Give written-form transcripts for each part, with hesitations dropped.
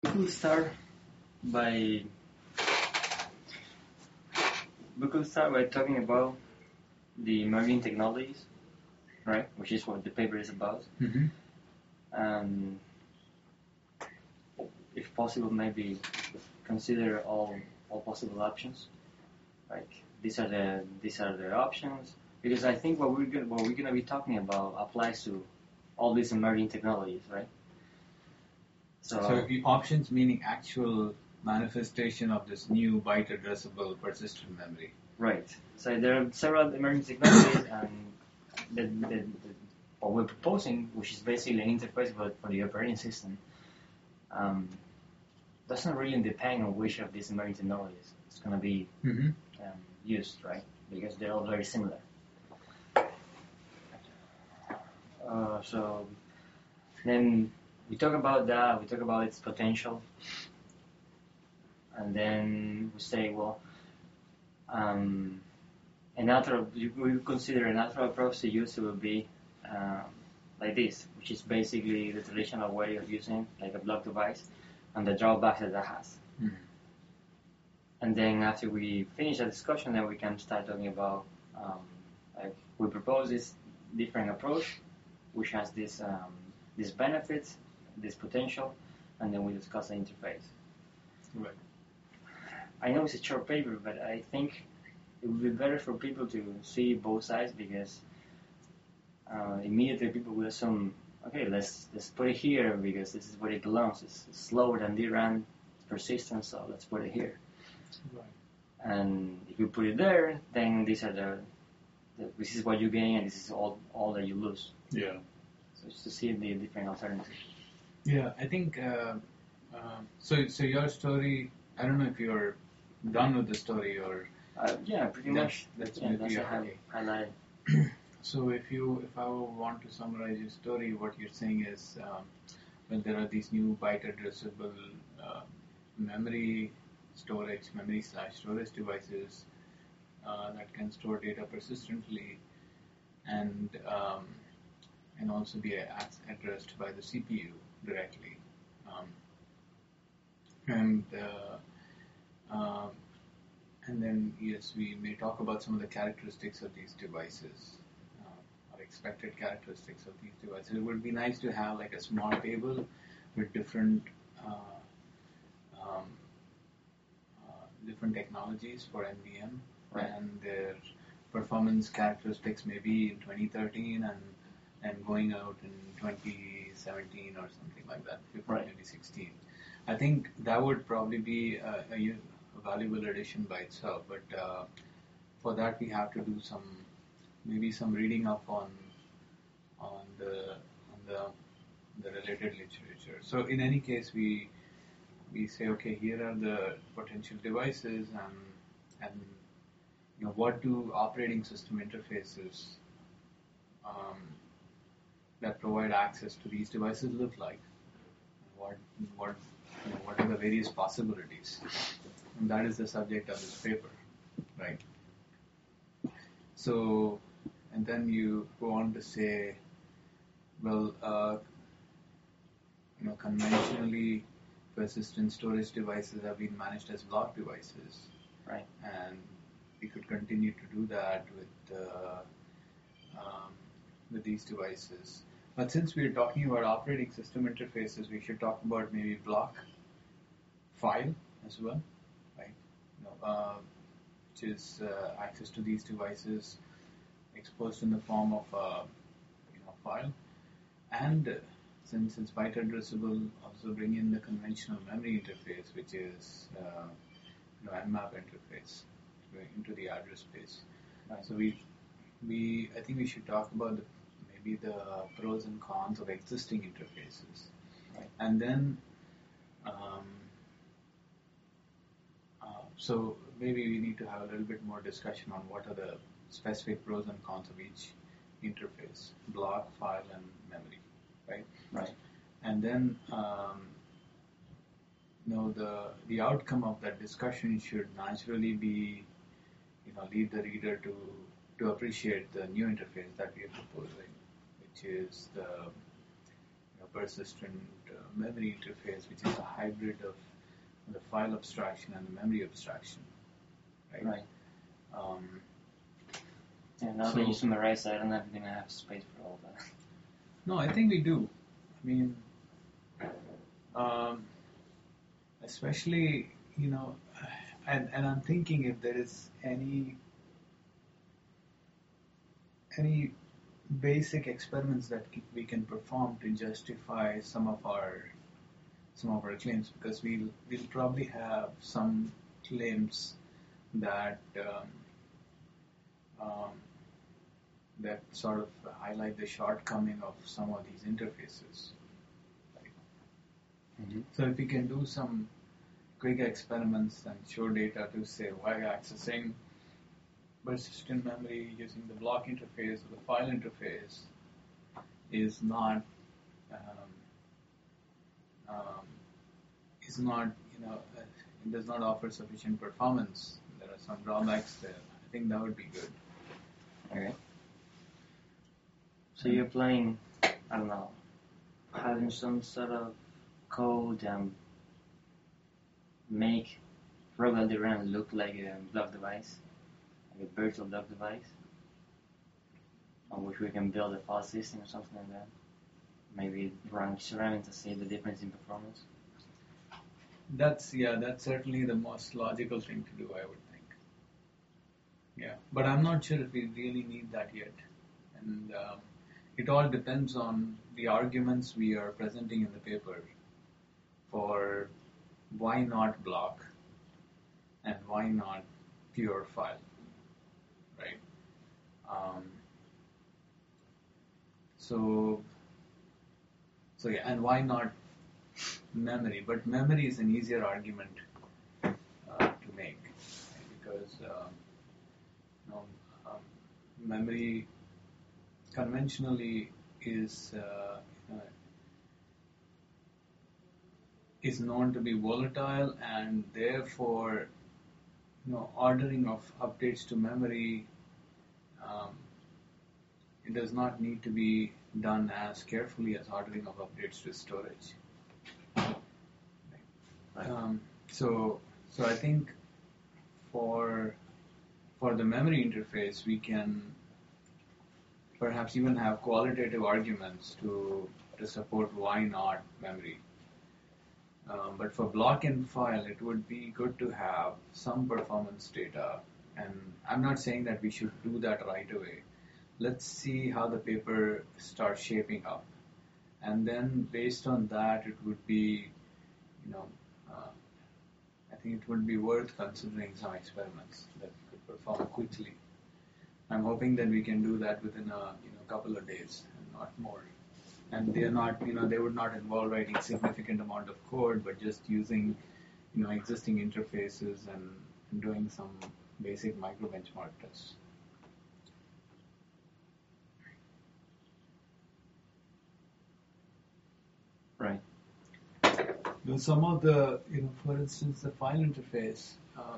We could start by talking about the emerging technologies, right? Which is what the paper is about. Mm-hmm. And if possible, maybe consider all possible options. Like these are the options, because I think what we're gonna be talking about applies to all these emerging technologies, right? So the options meaning actual manifestation of this new byte addressable persistent memory. Right. So there are several emerging technologies, and what we're proposing, which is basically an interface for the operating system, um, doesn't really depend on which of these emerging technologies it's going to be Mm-hmm. used, right? Because they're all very similar. So then we talk about that. We talk about its potential, and then we say, well, we consider a natural approach to use it would be um, like this, which is basically the traditional way of using like a block device and the drawbacks that has. Mm-hmm. And then after we finish the discussion, then we can start talking about like we propose this different approach, which has these benefits, this potential, and then we discuss the interface. Right. I know it's a short paper, but I think it would be better for people to see both sides, because immediately people will assume, okay, let's put it here because this is where it belongs. It's slower than DRAM, it's persistent, so let's put it here. Right. And if you put it there, then this is what you gain, and this is all that you lose. Yeah. So it's to see the different alternatives. Yeah, I think so your story, I don't know if you're done with the story or Yeah, pretty much. That's Yeah, maybe that's a a highlight. So if I want to summarize your story, what you're saying is, well, there are these new byte addressable memory memory/storage devices that can store data persistently and also be addressed by the CPU directly. Um, and um, and then yes, we may talk about some of the characteristics of these devices, or expected characteristics of these devices. It would be nice to have like a small table with um, different technologies for NVM, Right. and their performance characteristics maybe in 2013 and going out in 2017 or something like that, Right. maybe 16. I think that would probably be a valuable addition by itself, but for that we have to do maybe some reading up on the related literature. So in any case, we say, okay, here are the potential devices, and what do operating system interfaces that provide access to these devices look like? What what are the various possibilities? And that is the subject of this paper, right? So, and then you go on to say, well, conventionally persistent storage devices have been managed as block devices, Right. and we could continue to do that with these devices. But since we're talking about operating system interfaces, we should talk about maybe block file as well, right? Which is access to these devices exposed in the form of a file. And since it's byte addressable, also bring in the conventional memory interface, which is nmap interface into the address space. Right. So I think we should talk about maybe the pros and cons of existing interfaces, Right. and then so maybe we need to have a little bit more discussion on what are the specific pros and cons of each interface: block, file, and memory, right? Right. And then the outcome of that discussion should naturally be lead the reader to appreciate the new interface that we are proposing, which is the persistent memory interface, which is a hybrid of the file abstraction and the memory abstraction, right? Right. Um, Yeah, now that you summarize, I don't know if you're gonna have space for all that. no, I think we do. I mean, especially, and I'm thinking if there is any basic experiments that we can perform to justify some of our claims, because we'll probably have some claims that that sort of highlight the shortcoming of some of these interfaces. Right? Mm-hmm. So if we can do some quick experiments and show data to say why accessing persistent memory using the block interface or the file interface is not it does not offer sufficient performance. There are some drawbacks there. I think that would be good. Okay. So you're playing, I don't know, having some sort of code and make Rogal look like a block device, like a virtual block device, on which we can build a file system or something like that. Maybe run experiments to see the difference in performance. That's certainly the most logical thing to do, I would think. Yeah, but I'm not sure if we really need that yet, and it all depends on the arguments we are presenting in the paper for why not block and why not pure file, right? So yeah, and why not memory? But memory is an easier argument to make, right? Because memory conventionally is known to be volatile, and therefore, ordering of updates to memory it does not need to be done as carefully as ordering of updates to storage. Right. So I think for the memory interface, we can perhaps even have qualitative arguments to support why not memory. But for block and file, it would be good to have some performance data. And I'm not saying that we should do that right away. Let's see how the paper starts shaping up. And then based on that, it would be, I think it would be worth considering some experiments that could perform quickly. I'm hoping that we can do that within a couple of days and not more. And they're not, they would not involve writing significant amount of code, but just using, existing interfaces and doing some basic micro benchmark tests. Right. Some of the, for instance, the file interface.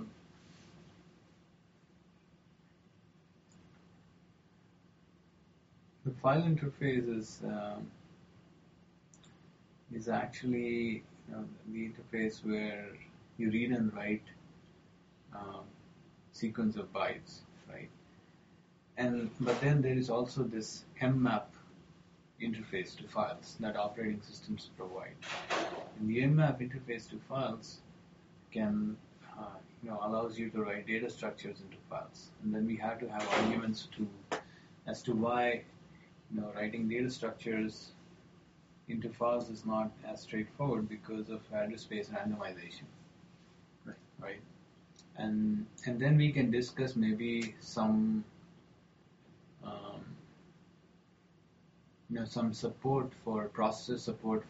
The file interface is actually the interface where you read and write sequence of bytes, right? But then there is also this mmap interface to files that operating systems provide. And the mmap interface to files can allows you to write data structures into files, and then we have to have arguments as to why writing data structures into files is not as straightforward because of address space randomization, right? And then we can discuss maybe some some support for processor support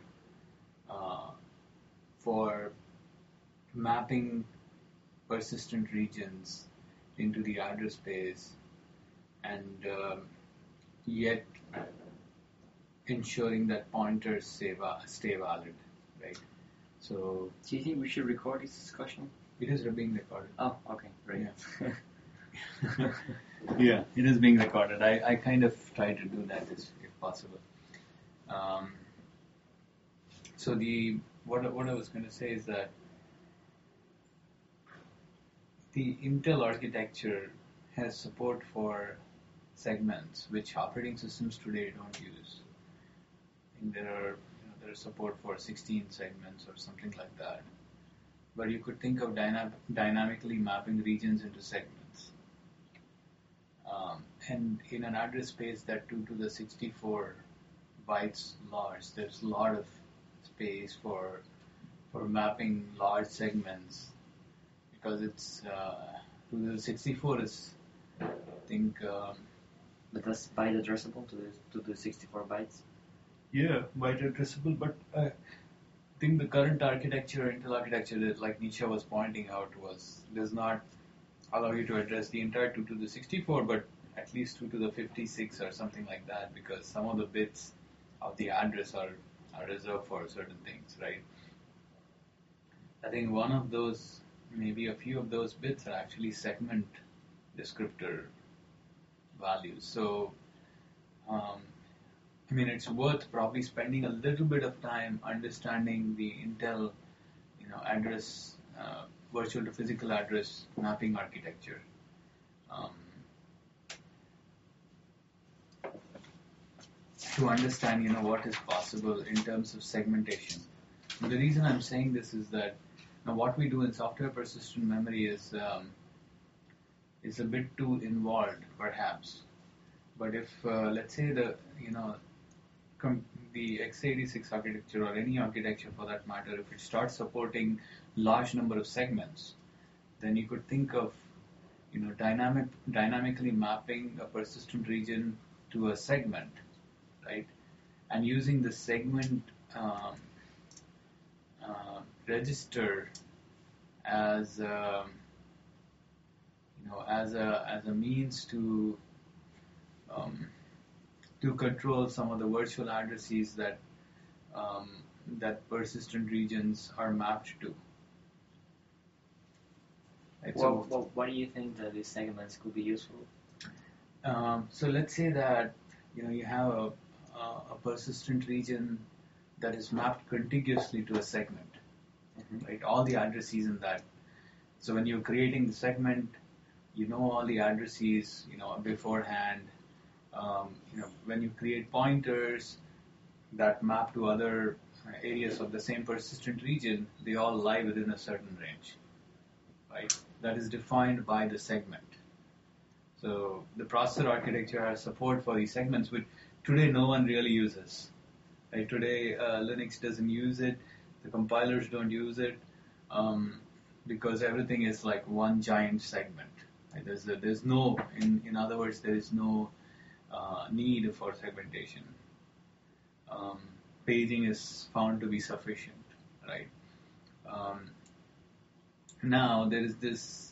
for mapping persistent regions into the address space and yet ensuring that pointers stay valid, right? So, do you think we should record this discussion? It is being recorded. Oh, okay, great. Yeah, yeah, it is being recorded. I kind of try to do that if possible. So what I was going to say is that the Intel architecture has support for segments which operating systems today don't use. I think there is support for 16 segments or something like that. But you could think of dynamically mapping regions into segments. And in an address space that 2 to the 64 bytes large, there's a lot of space for mapping large segments because it's 2 to the 64 is, I think. But that's byte addressable to the 64 bytes. Yeah, byte addressable, but I think the current architecture, Intel architecture, that like Nisha was pointing out, does not allow you to address the entire 2 to the 64, but at least 2 to the 56 or something like that, because some of the bits of the address are reserved for certain things, right? I think one of those, maybe a few of those bits are actually segment descriptor values. So, I mean, it's worth probably spending a little bit of time understanding the Intel, address, virtual to physical address mapping architecture. To understand, what is possible in terms of segmentation. And the reason I'm saying this is that what we do in software persistent memory is a bit too involved, perhaps. But if let's say the x86 architecture or any architecture for that matter, if it starts supporting large number of segments, then you could think of dynamically mapping a persistent region to a segment, right? And using the segment register as as a means to control some of the virtual addresses that that persistent regions are mapped to. Right? Well, why do you think that these segments could be useful? So let's say that you have a persistent region that is mapped contiguously to a segment, right? All the addresses in that. So when you're creating the segment, you know all the addresses, beforehand. When you create pointers that map to other areas of the same persistent region, they all lie within a certain range, right? That is defined by the segment. So the processor architecture has support for these segments, which today no one really uses. Right? Today Linux doesn't use it, the compilers don't use it, because everything is like one giant segment. Right? There's no, in other words, there is no need for segmentation. Paging is found to be sufficient, right? Now there's this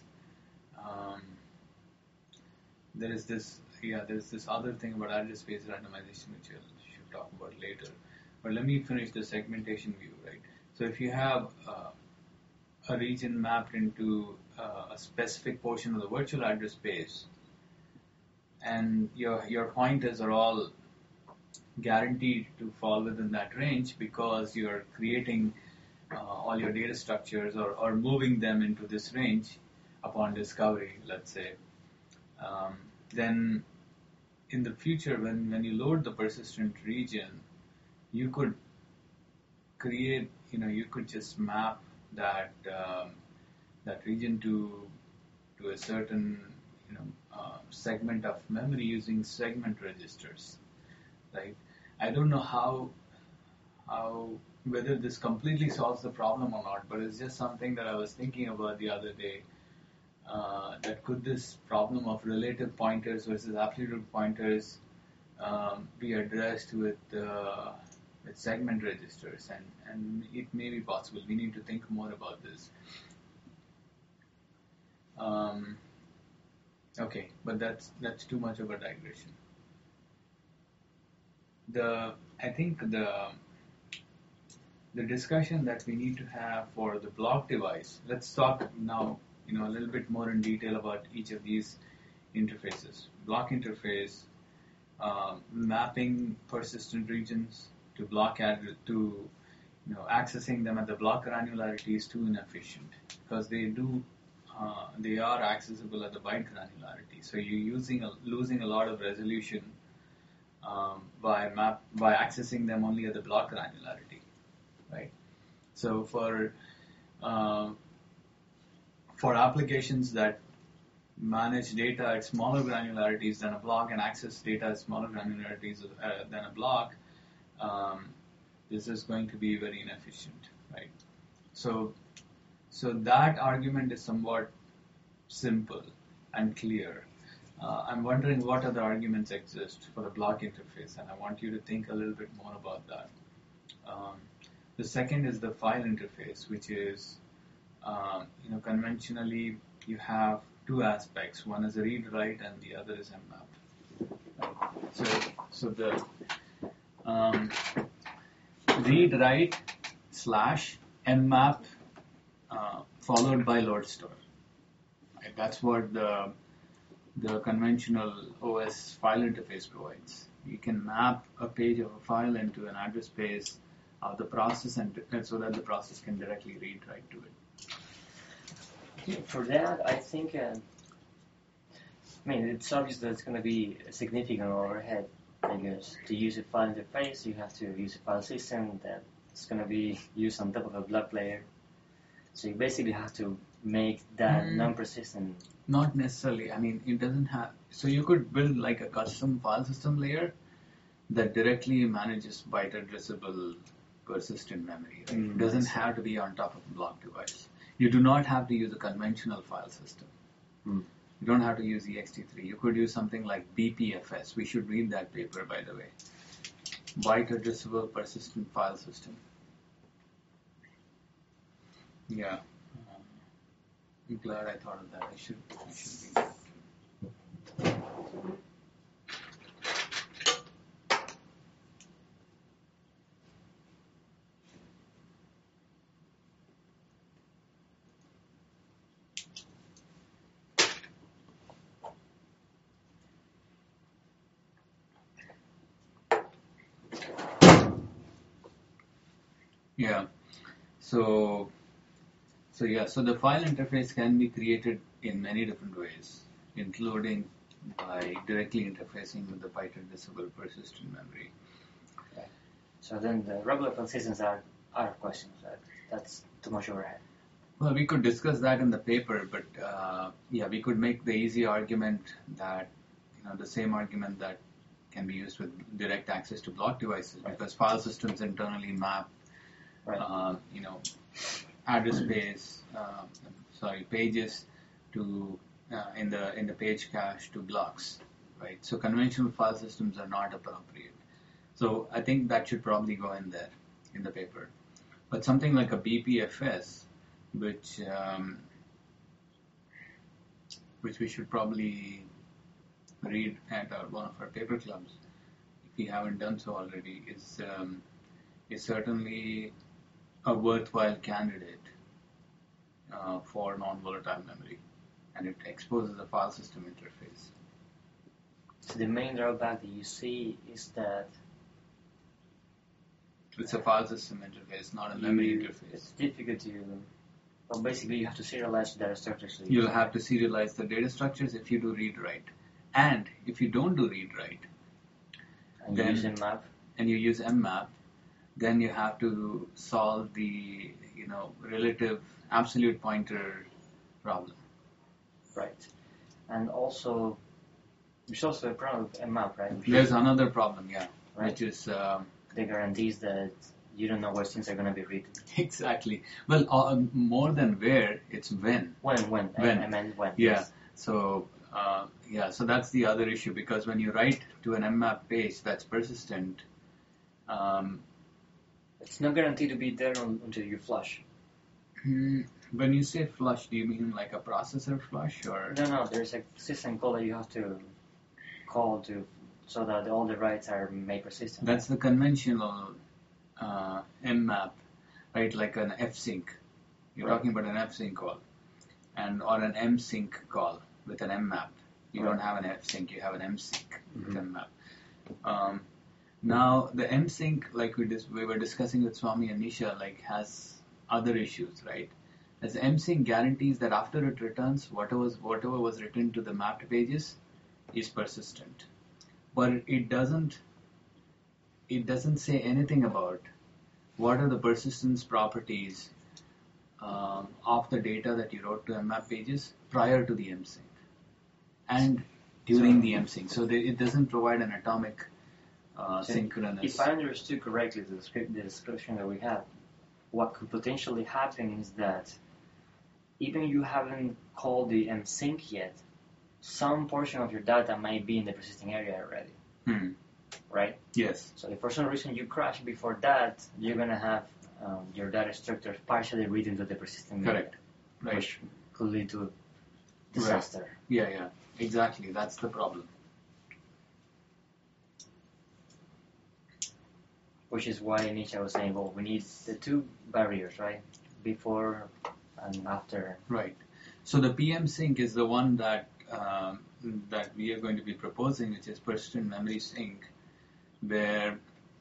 other thing about address space randomization which I should talk about later. But let me finish the segmentation view, right? So if you have a region mapped into a specific portion of the virtual address space, and your pointers are all guaranteed to fall within that range because you're creating all your data structures or moving them into this range upon discovery, let's say, then in the future when you load the persistent region, you could create, you could just map that region to a certain segment of memory using segment registers, right? I don't know how whether this completely solves the problem or not, but it's just something that I was thinking about the other day. That could this problem of relative pointers versus absolute pointers be addressed with segment registers, and it may be possible. We need to think more about this. Okay, but that's too much of a digression. I think the discussion that we need to have for the block device. Let's talk now, a little bit more in detail about each of these interfaces. Block interface, mapping persistent regions to block to accessing them at the block granularity is too inefficient because they are accessible at the byte granularity. So you're losing a lot of resolution by accessing them only at the block granularity, right? So for applications that manage data at smaller granularities than a block and access data at smaller granularities than a block, this is going to be very inefficient, right? So that argument is somewhat simple and clear. I'm wondering what other arguments exist for the block interface, and I want you to think a little bit more about that. The second is the file interface, which is, conventionally you have two aspects. One is a read-write, and the other is mmap. Right? So the read-write / mmap followed by load store. Right? That's what the conventional OS file interface provides. You can map a page of a file into an address space of the process, and so that the process can directly read-write to it. Yeah, for that, I think, it's obvious that it's going to be a significant overhead because to use a file interface, you have to use a file system that's going to be used on top of a block layer. So you basically have to make that non-persistent. Not necessarily. It doesn't have. So you could build like a custom file system layer that directly manages byte addressable persistent memory. Right? It doesn't have to be on top of a block device. You do not have to use a conventional file system. You don't have to use ext3. You could use something like BPFS. We should read that paper, by the way. Byte addressable persistent file system. Yeah. I'm glad I thought of that. I should read that. Yeah. So the file interface can be created in many different ways, including by directly interfacing with the byte addressable persistent memory. Okay. So then the regular file systems are out of question. That's too much overhead. Well, we could discuss that in the paper, but we could make the easy argument that the same argument that can be used with direct access to block devices, because file systems internally map address space, pages to in the page cache to blocks, right? So conventional file systems are not appropriate. So I think that should probably go in there in the paper. But something like a BPFS, which we should probably read at one of our paper clubs, if we haven't done so already, is certainly a worthwhile candidate for non-volatile memory, and it exposes a file system interface. So the main drawback that you see is that it's a file system interface, not a memory interface. It's difficult to. Well, basically, you have to serialize data structures. You'll have to serialize the data structures if you do read-write, and if you don't do read-write, and you use mmap, and you use mmap, then you have to solve the relative absolute pointer problem. Right. And also, there's also a problem with mmap, right? There's another problem, right? Which is the guarantees that you don't know where things are going to be written. Exactly. Well, more than where, it's when. When. I meant when. Yeah. Yes. So that's the other issue, because when you write to an mmap page that's persistent, it's not guaranteed to be there until you flush. When you say flush, do you mean like a processor flush, or? No. There's a system call that you have to call to so that all the writes are made persistent. That's the conventional mmap, right? Like an fsync. You're talking about an fsync call, or an msync call with an mmap. You don't have an fsync, you have an msync with mmap. Now the MSync, like we were discussing with Swami and Nisha, like has other issues, right? As MSync guarantees that after it returns, whatever was written to the mapped pages is persistent, but it doesn't say anything about what are the persistence properties of the data that you wrote to mmap pages prior to the MSync and during the MSync. So it doesn't provide an atomic synchronous. If I understood correctly the description that we had, what could potentially happen is that even you haven't called the MSync yet, some portion of your data might be in the persisting area already, right? Yes. So if for some reason you crash before that, you're going to have your data structure partially read into the persistent area. Correct. Right. Which could lead to disaster. Right. Yeah, exactly. That's the problem. Which is why Nisha was saying, well, we need the two barriers, right? Before and after. Right. So the PM sync is the one that we are going to be proposing, which is persistent memory sync, where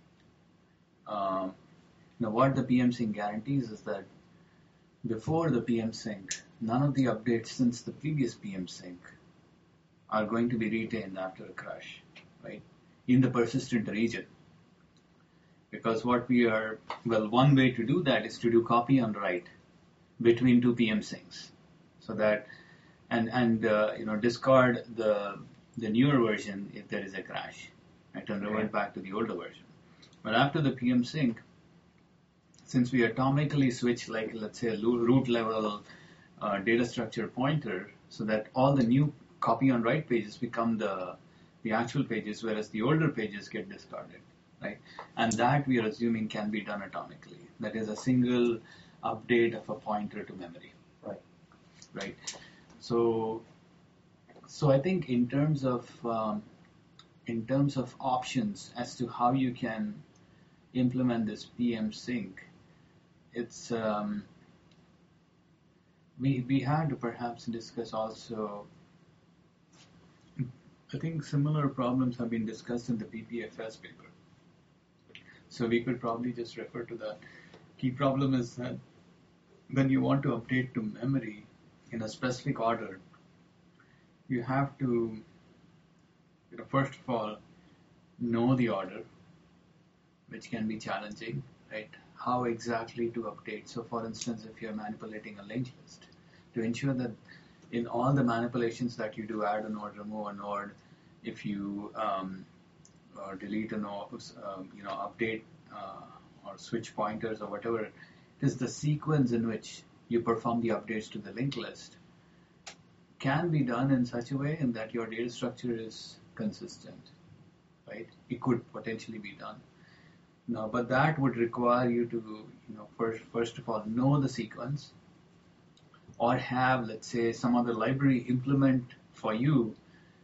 what the PM sync guarantees is that before the PM sync, none of the updates since the previous PM sync are going to be retained after a crash, right? In the persistent region. Because one way to do that is to do copy on write between two PM syncs, so that and discard the newer version if there is a crash, right, and revert back to the older version. But after the PM sync, since we atomically switch, like let's say a root level data structure pointer, so that all the new copy on write pages become the actual pages, whereas the older pages get discarded. Right? And that we are assuming can be done atomically. That is a single update of a pointer to memory. Right. So I think in terms of options as to how you can implement this PM sync, it's we had to perhaps discuss also. I think similar problems have been discussed in the BPFS paper. So we could probably just refer to that. Key problem is that when you want to update to memory in a specific order, you have to, first of all, know the order, which can be challenging, right? How exactly to update. So for instance, if you're manipulating a linked list, to ensure that in all the manipulations that you do, add a node, remove a node, if you or delete a node, update or switch pointers or whatever, it is the sequence in which you perform the updates to the linked list can be done in such a way in that your data structure is consistent, right? It could potentially be done. Now, but that would require you to, first of all, know the sequence, or have, let's say, some other library implement for you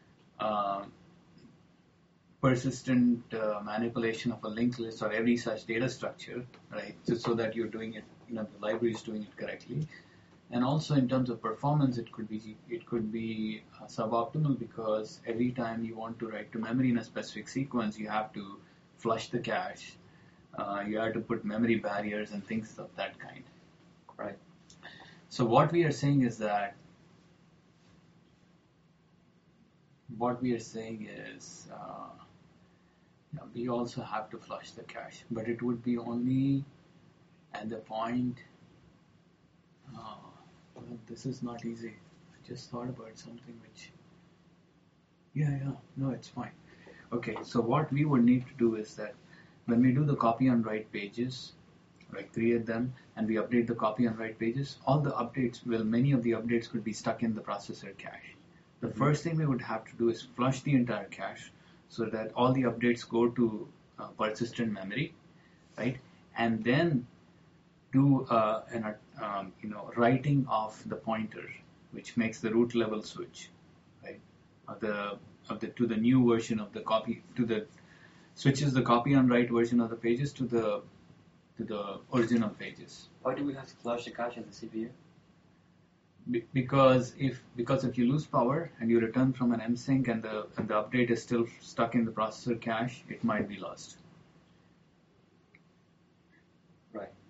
persistent manipulation of a linked list or every such data structure, right? Just so that you're doing it, the library is doing it correctly. And also in terms of performance, it could be suboptimal, because every time you want to write to memory in a specific sequence, you have to flush the cache. You have to put memory barriers and things of that kind, right? So what we are saying is we also have to flush the cache, but it would be only at the point. This is not easy. I just thought about something which. No, it's fine. Okay, so what we would need to do is that when we do the copy and write pages, right, create them, and we update the copy and write pages, many of the updates could be stuck in the processor cache. The first thing we would have to do is flush the entire cache so that all the updates go to persistent memory, right? And then do writing of the pointer, which makes the root level switch, right? To the new version of the copy, switches the copy and write version of the pages to the original pages. Why do we have to flush the cache of the CPU? Because if you lose power and you return from an MSync and the update is still stuck in the processor cache, it might be lost.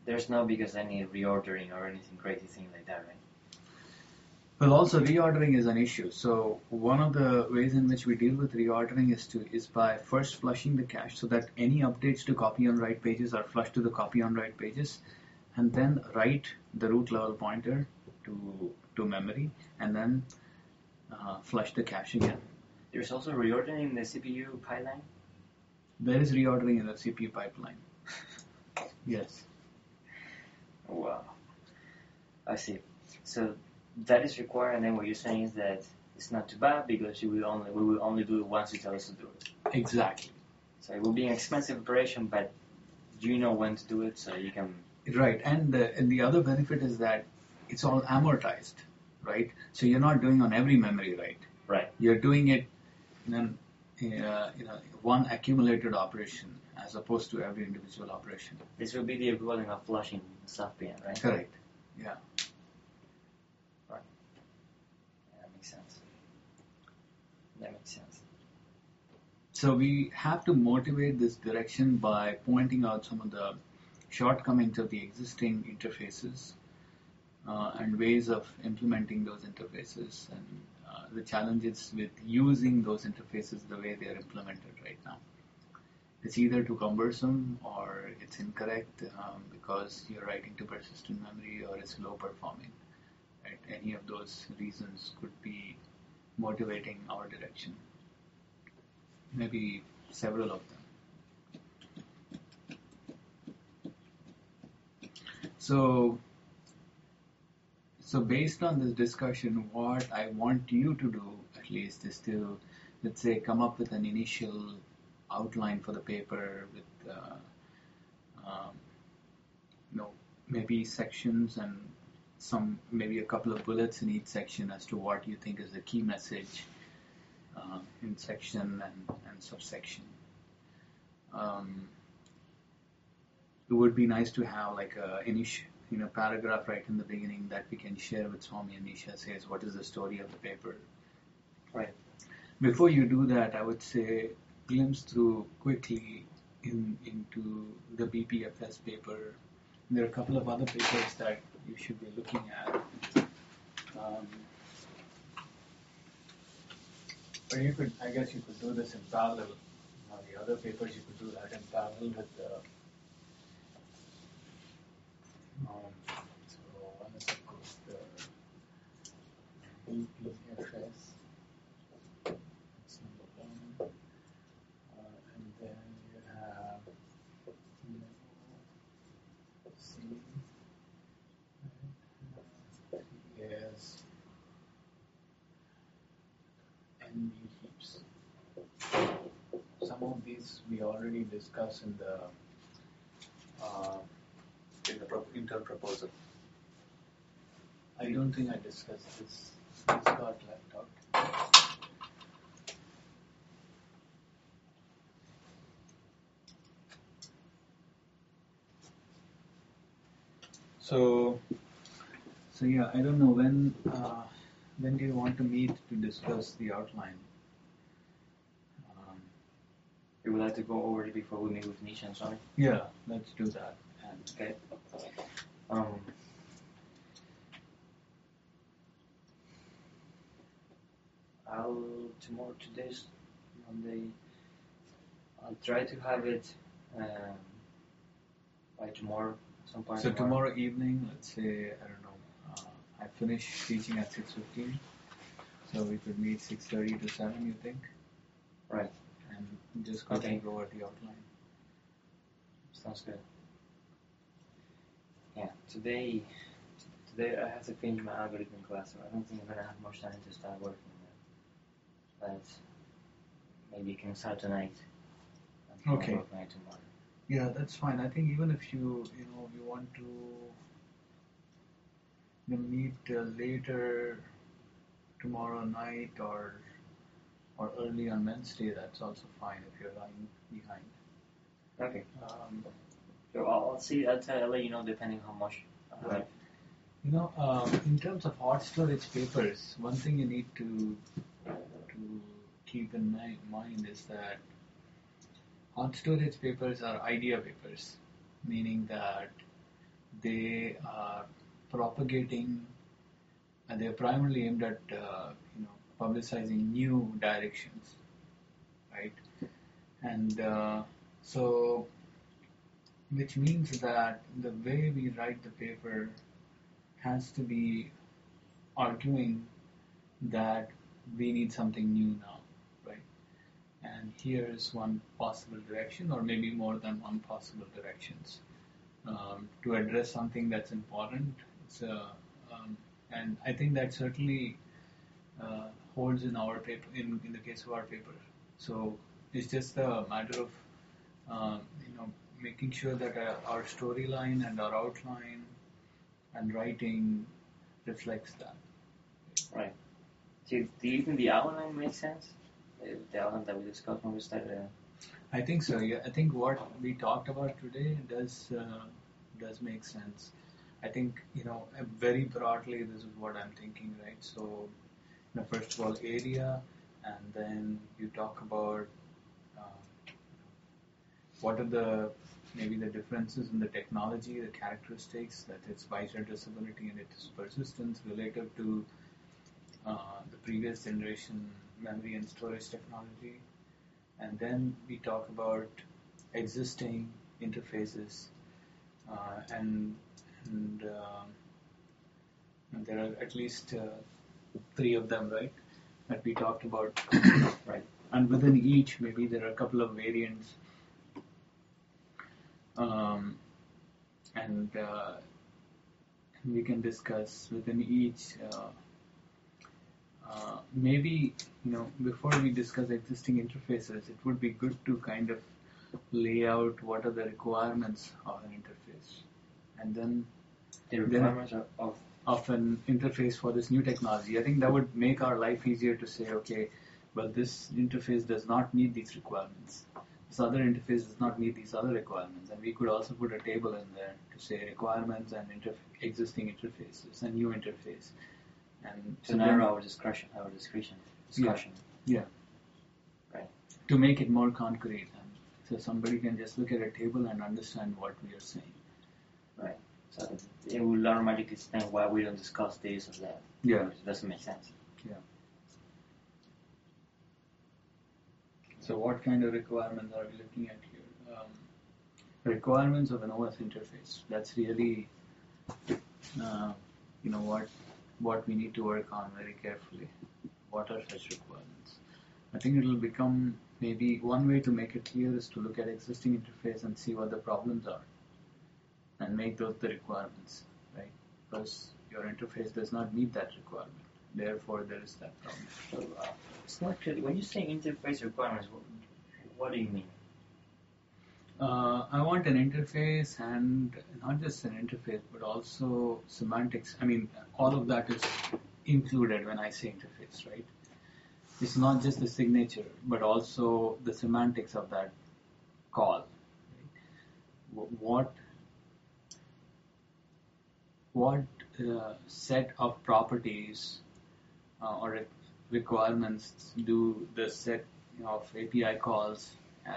There's no because any reordering or anything crazy thing like that, right? Well, also reordering is an issue. So one of the ways in which we deal with reordering is by first flushing the cache so that any updates to copy on write pages are flushed to the copy on write pages, and then write the root level pointer to memory, and then flush the cache again. There's also reordering in the CPU pipeline. There is reordering in the CPU pipeline. Yes. Wow. I see. So that is required, and then what you're saying is that it's not too bad because we will only do it once you tell us to do it. Exactly. So it will be an expensive operation, but you know when to do it, so you can. Right, and the other benefit is that it's all amortized, right? So you're not doing on every memory write. Right. You're doing it in one accumulated operation as opposed to every individual operation. This will be the equivalent of flushing SoftBN, right? Correct. Yeah. Right. Yeah, that makes sense. That makes sense. So we have to motivate this direction by pointing out some of the shortcomings of the existing interfaces and ways of implementing those interfaces and the challenges with using those interfaces the way they are implemented right now. It's either too cumbersome or it's incorrect because you're writing to persistent memory or it's low performing. Right? Any of those reasons could be motivating our direction. Maybe several of them. So based on this discussion, what I want you to do, at least, is to, let's say, come up with an initial outline for the paper with, maybe sections and maybe a couple of bullets in each section as to what you think is the key message in section and subsection. It would be nice to have like a paragraph right in the beginning that we can share with Swami and Nisha says what is the story of the paper. Right. Before you do that, I would say glimpse through quickly into the BPFS paper. There are a couple of other papers that you should be looking at. But I guess you could do this in parallel. The other papers you could do that in parallel with the. So one is of course the BPFS. That's number one. And then you have C. Yes. NB heaps. Some of these we already discussed in the inter proposal. I don't think I discussed this. This got left out. So yeah, I don't know when do you want to meet to discuss the outline? You would like to go over it before we meet with Nisha and Swami? Yeah, let's do that. Okay. Today's Monday. I'll try to have it by tomorrow, some point. So tomorrow evening, let's say, I don't know, I finish teaching at 6:15, so we could meet 6:30 to 7, you think? Right. And just quickly go over the outline. Sounds good. Yeah, today I have to finish my algorithm class, so I don't think I'm going to have much time to start working on it. But maybe you can start tonight. Okay. Work on it tomorrow. Yeah, that's fine. I think even if you want to meet later tomorrow night or early on Wednesday, that's also fine if you're running behind. Okay. So I'll see. I'll let you know depending how much. Right. In terms of hot storage papers, one thing you need to keep in mind is that hot storage papers are idea papers, meaning that they are propagating, and they are primarily aimed at publicizing new directions, right? And so, which means that the way we write the paper has to be arguing that we need something new now, right? And here's one possible direction, or maybe more than one possible directions, to address something that's important. It's and I think that certainly holds in our paper, in the case of our paper. So it's just a matter of making sure that our storyline and our outline and writing reflects that. Right. So do you think the outline makes sense? The outline that we discussed when we started. I think so. Yeah, I think what we talked about today does make sense. I think very broadly this is what I'm thinking, right? So, first of all, area, and then you talk about what are maybe the differences in the technology, the characteristics, that its byte addressability and its persistence relative to the previous generation memory and storage technology. And then we talk about existing interfaces, and there are at least 3 of them, right, that we talked about. Right. And within each, maybe there are a couple of variants. And we can discuss within each. Maybe before we discuss existing interfaces, it would be good to kind of lay out what are the requirements of an interface, and then the requirements of an interface for this new technology. I think that would make our life easier to say, okay, well, this interface does not meet these requirements. This other interface does not meet these other requirements, and we could also put a table in there to say requirements and existing interfaces and new interface. And to narrow our discussion. Yeah. Right. To make it more concrete, so somebody can just look at a table and understand what we are saying. Right. So it will automatically explain why we don't discuss this or that. Yeah. It doesn't make sense. Yeah. So what kind of requirements are we looking at here? Requirements of an OS interface. That's really, what we need to work on very carefully. What are such requirements? I think it will become, maybe one way to make it clear is to look at existing interface and see what the problems are and make those the requirements, right? Because your interface does not meet that requirement. Therefore, there is that problem. So, it's not clear. When you say interface requirements, what do you mean? I want an interface, and not just an interface, but also semantics. I mean, all of that is included when I say interface, right? It's not just the signature, but also the semantics of that call. Right? What set of properties or requirements do the set of API calls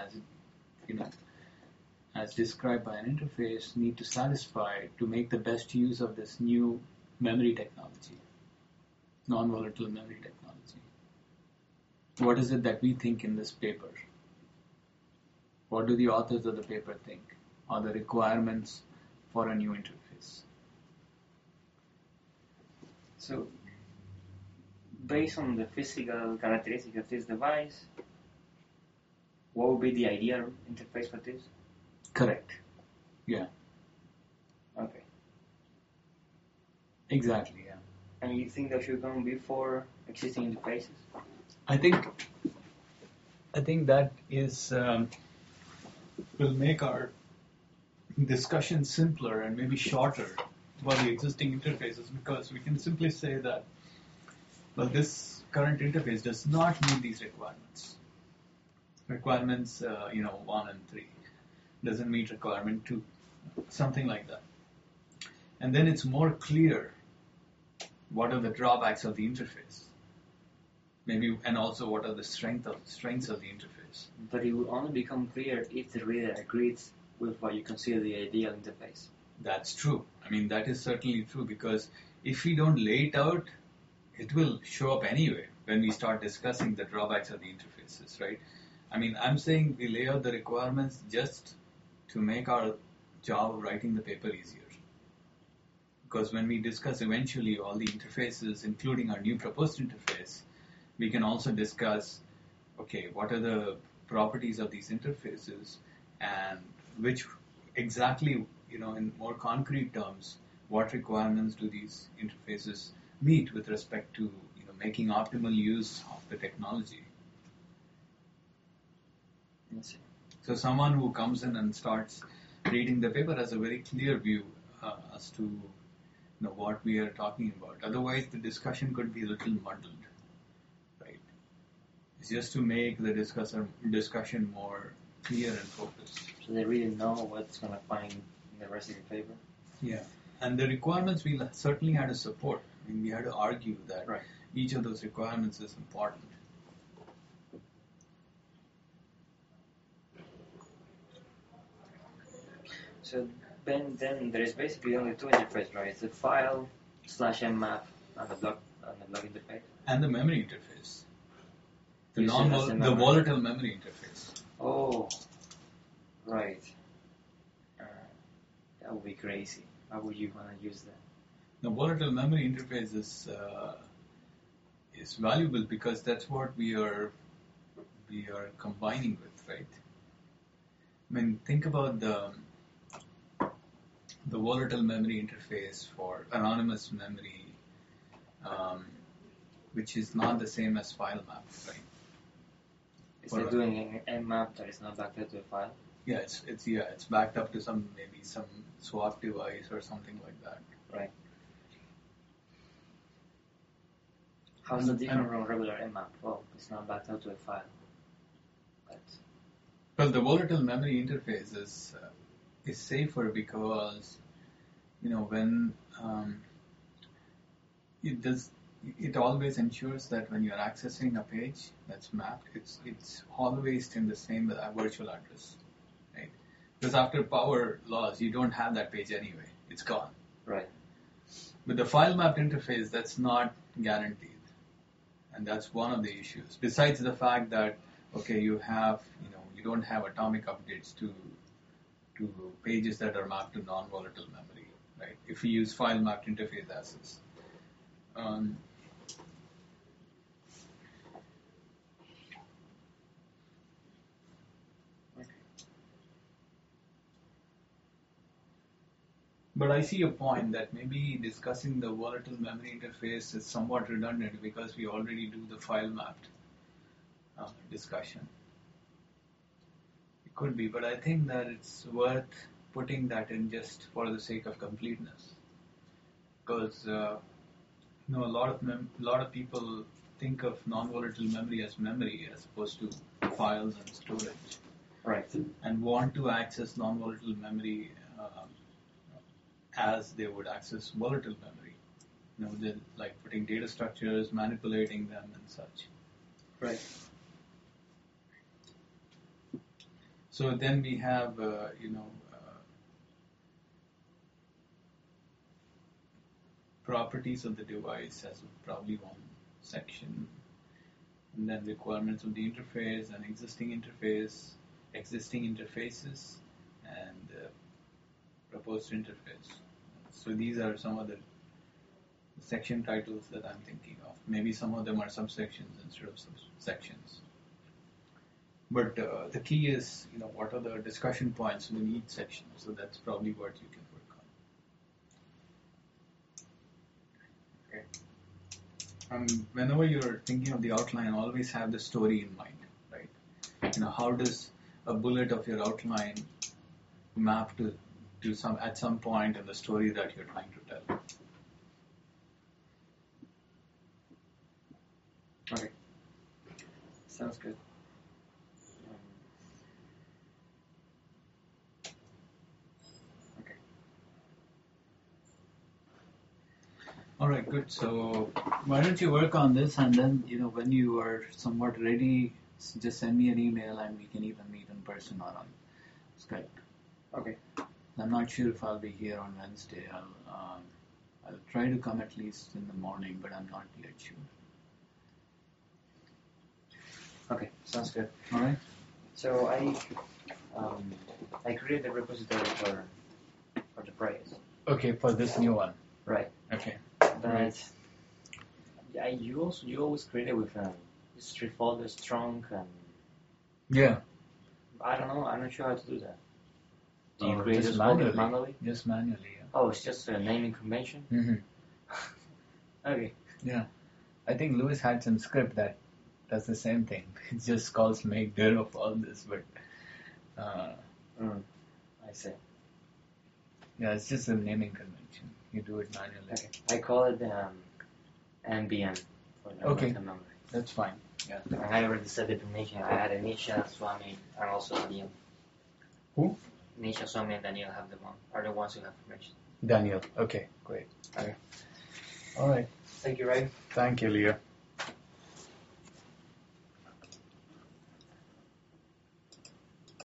as described by an interface need to satisfy to make the best use of this new memory technology, non-volatile memory technology? What is it that we think in this paper? What do the authors of the paper think are the requirements for a new interface? So, based on the physical characteristics of this device, what would be the ideal interface for this? Correct. Yeah. Okay. Exactly, yeah. And you think that should come before existing interfaces? I think that is will make our discussion simpler and maybe shorter about the existing interfaces, because we can simply say that, well, this current interface does not meet these requirements. Requirements, 1 and 3 doesn't meet requirement 2, something like that. And then it's more clear what are the drawbacks of the interface, maybe, and also what are the strengths of the interface. But it will only become clear if the reader agrees with what you consider the ideal interface. That's true. I mean, that is certainly true because if we don't lay it out, it will show up anyway when we start discussing the drawbacks of the interfaces, right? I mean, I'm saying we lay out the requirements just to make our job of writing the paper easier. Because when we discuss eventually all the interfaces, including our new proposed interface, we can also discuss, okay, what are the properties of these interfaces and which exactly, in more concrete terms, what requirements do these interfaces meet with respect to, making optimal use of the technology. Yes. So someone who comes in and starts reading the paper has a very clear view as to what we are talking about. Otherwise, the discussion could be a little muddled, right? It's just to make the discussion more clear and focused. So they really know what's going to find in the rest of your paper? Yeah. And the requirements we certainly had to support. I mean, we had to argue that each of those requirements is important. So then there is basically only two interfaces, right? It's the file /mmap and the block interface. And the memory interface. The volatile memory interface. Oh, right. That would be crazy. How would you want to use that? The volatile memory interface is valuable because that's what we are combining with, right? I mean, think about the volatile memory interface for anonymous memory, which is not the same as file map, right? Is it doing an mmap that is not backed up to a file? Yeah, it's backed up to some swap device or something like that. Right. How's it different from regular mmap? Well, it's not backed up to a file. Well, the volatile memory interface is safer because when it always ensures that when you're accessing a page that's mapped, it's always in the same virtual address, right? Because after power loss, you don't have that page anyway; it's gone. Right. With the file mapped interface, that's not guaranteed, and that's one of the issues. Besides the fact that you don't have atomic updates to pages that are mapped to non-volatile memory, right? If we use file mapped interface assets. But I see a point that maybe discussing the volatile memory interface is somewhat redundant because we already do the file mapped discussion. It could be, but I think that it's worth putting that in just for the sake of completeness, because a lot of people think of non-volatile memory as opposed to files and storage, right? And want to access non-volatile memory as they would access volatile memory. They're like putting data structures, manipulating them, and such. Right. So then we have, properties of the device as probably one section, and then requirements of the interface and existing interfaces, and proposed interface. So these are some of the section titles that I'm thinking of. Maybe some of them are subsections instead of sections. But the key is, what are the discussion points in each section? So that's probably what you can work on. Okay. Whenever you're thinking of the outline, always have the story in mind, right? How does a bullet of your outline map to at some point in the story that you're trying to tell? Okay. Sounds good. Okay. All right, good. So why don't you work on this, and then when you are somewhat ready, just send me an email, and we can even meet in person or on Skype. Okay. I'm not sure if I'll be here on Wednesday. I'll try to come at least in the morning, but I'm not yet sure. Okay, sounds good. All right. So I created the repository for the project. Okay, for this new one. Right. Okay. But Right. you always create it with these 3 folders, trunk, and Yeah. I don't know. I'm not sure how to do that. Do you Oh, create just those folders manually. manually? Just manually. Oh, it's just a naming convention. Yeah. Okay. Yeah. I think Lewis had some script that does the same thing. It just calls make dir of all this, but I see. yeah, it's just a naming convention. You do it manually. Okay. I call it NBM for the Okay. memory. That's fine. Yeah. I already said the permission. I had Nisha, Swami, and also Daniel. Who? Nisha, Swami, and Daniel are the ones who have permission. Daniel. Okay, great. Okay. All right. Thank you, Ray. Thank you, Leo.